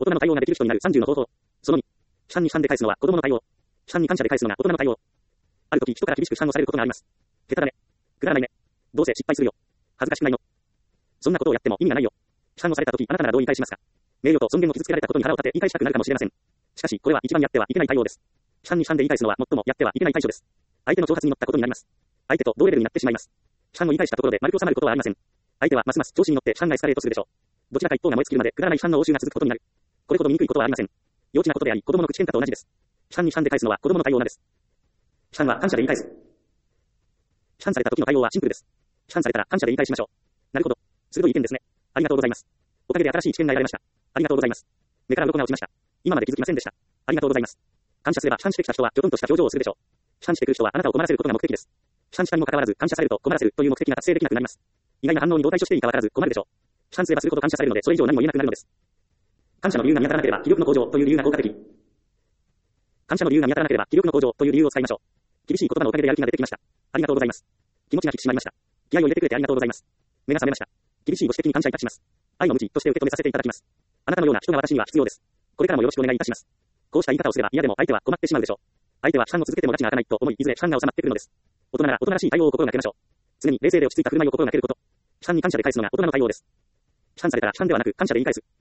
大人の対応ができる人になる30の方法。その2。批判に批判で返すのは子供の対応。批判に感謝で返すのが大人の対応。ある時人から厳しく批判をされることがあります。下手だね。くだらないね。どうせ失敗するよ。恥ずかしくないの。そんなことをやっても意味がないよ。批判をされた時あなたならどう言い返しますか。名誉と尊厳を傷つけられたことに腹を立て言い返したくなるかもしれません。しかしこれは一番やってはいけない対応です。批判に批判で言い返すのは最もやってはいけない対処です。相手の挑発に乗ったことになります。相手と同レベルになってしまいます。批判を言い返したところで丸く収まることはありません。相手はますます調子に乗って批判がエスカレートするでしょう。どちらか一方が燃え尽きるまでくだらない批判の応酬が続くことになる。これほど醜いことはありません。幼稚なことであり子供の口喧嘩と同じです。批判に批判で返すのは子供の対応なんです。批判は感謝で言い返す。批判された時の対応はシンプルです。批判されたら感謝で言い返しましょう。なるほど。鋭い意見ですね。ありがとうございます。おかげで新しい知見が得られました。ありがとうございます。目から鱗が落ちました。今まで気づきませんでした。ありがとうございます。感謝すれば批判してきた人はきょとんとした表情をするでしょう。批判してくる人はあなたを困らせることが目的です。批判したにもかかわらず感謝されると困らせるという目的が達成できなくなります。意外な反応にどう対処していいかわからず困るでしょう。批判すればするほど感謝されるのでそれ以上何も言えなくなるのです。感謝の理由が見当たらなければ気力の向上という理由が効果的。感謝の理由が見当たらなければ気力の向上という理由を使いましょう。厳しい言葉のおかげでやる気が出てきました。ありがとうございます。気持ちが引き締まりました。気合を入れてくれてありがとうございます。目が覚めました。厳しいご指摘に感謝いたします。愛の無知として受け止めさせていただきます。あなたのような人が私には必要です。これからもよろしくお願いいたします。こうした言い方をすれば嫌でも相手は困ってしまうでしょう。相手は批判を続けても埒が明かないと思い、いずれ批判が収まってくるのです。大人なら大人らしい対応を心がけましょう。常に冷静で落ち着いた振る舞いを心がけること。批判に感謝で返すのが大人の対応です。批判されたら批判ではなく感謝で言い返す。